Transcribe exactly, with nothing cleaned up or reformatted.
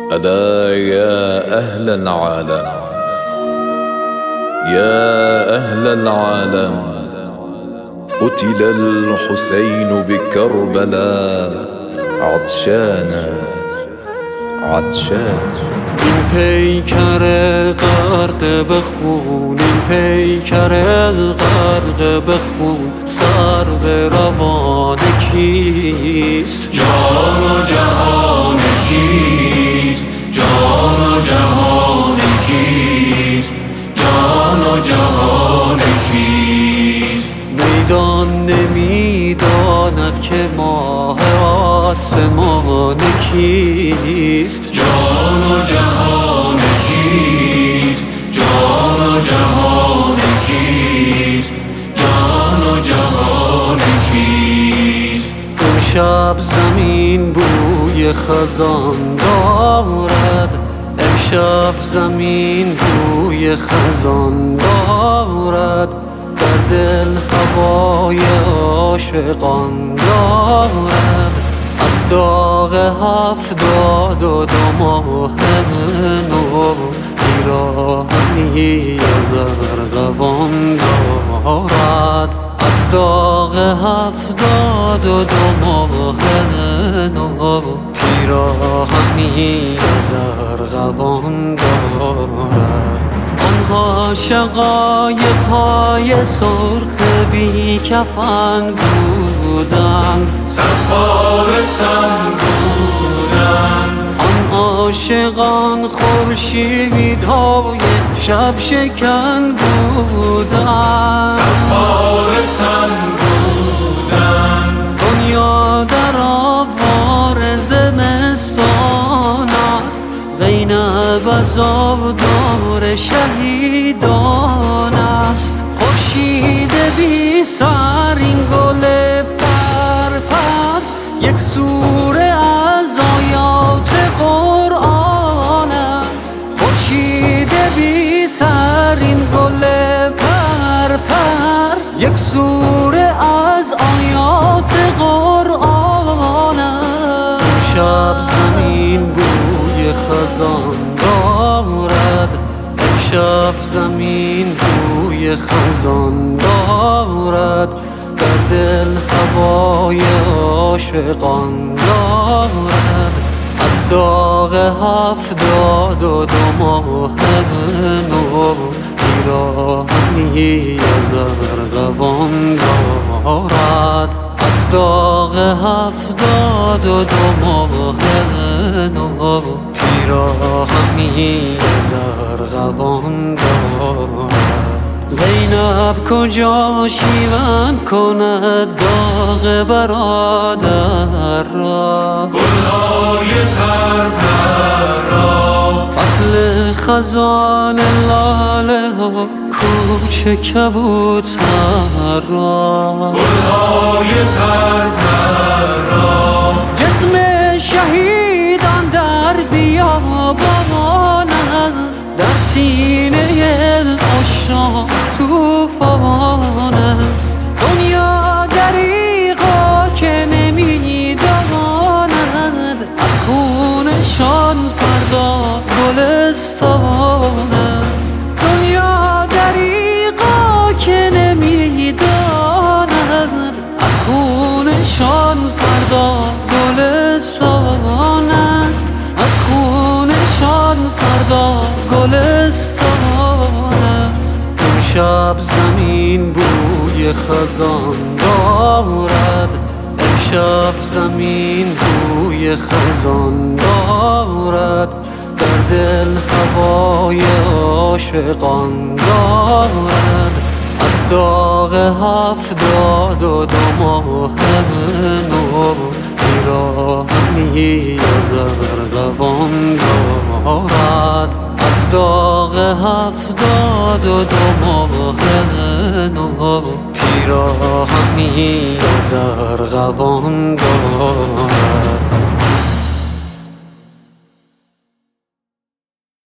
ألا يا أهل العالم، يا أهل العالم، قتل الحسين بكربلاء عطشانا عطشانا. این پیکر غرق به خون، این پیکر غرق به خون، سر به روان کیست؟ جان و جهان کیست؟ جان و جهان کیست؟ جان و جهان کیست؟ میدان نمیداند که ماه آسمان کیست؟ جان و جهان کیست؟ جان و جهان کیست؟ جان و جهان کیست؟ امشب زمین بوی خزان دارد، امشب زمین بوی خزان دارد، در دل هوای عاشقان دارد. از داغ هفتاد و دو ماه نو پیراهنی از ارغوان دارد. از داغ هفتاد و دو ماه نو پیراهنی از ارغوان دارد. آنها شقایق‌های سرخ بی کفن بودند، سربار تن بودند. آن عاشقان خورشیدهای شب شکن بودند، سربار تن بودند. دنیا در آوار زمستان است، زینب عزادار شهیدان است. خورشید بی سر این گل پر پر، یک سوره از آیات قرآن است. خورشید بی سر این گل پر پر، یک سوره از آیات قرآن است. امشب زمین بوی خزان دارد، امشب زمین بوی خزان دارد، در دل هوای عاشقان دارد. از داغ هفتاد و دو ماه نو پیراهنی از ارغوان دارد. از داغ هفتاد و دو ماه نو پیراهنی از ارغوان دارد. زینب کجا شیون کند داغ برادر را، گلهای پرپر را. فصل خزان لاله ها کوچه کبوتر را، گلهای پرپر را. جسم شهیدان در بیابان است، در سینه عشاق طوفان است. دنیا دریغا که نمیداند، از خونشان فردا گلستان است. دنیا دریغا که نمیداند، از خونشان فردا گلستان است. از خونشان فردا گلستان است. امشب زمین بوی خزان دارد، امشب زمین بوی خزان دارد، در دل هوای عاشقان دارد. از داغ هفتاد و دو ماه نو پیراهنی از ارغوان دارد. از داغ هفتاد و دو ماه نو پیراهنی از ارغوان دارد.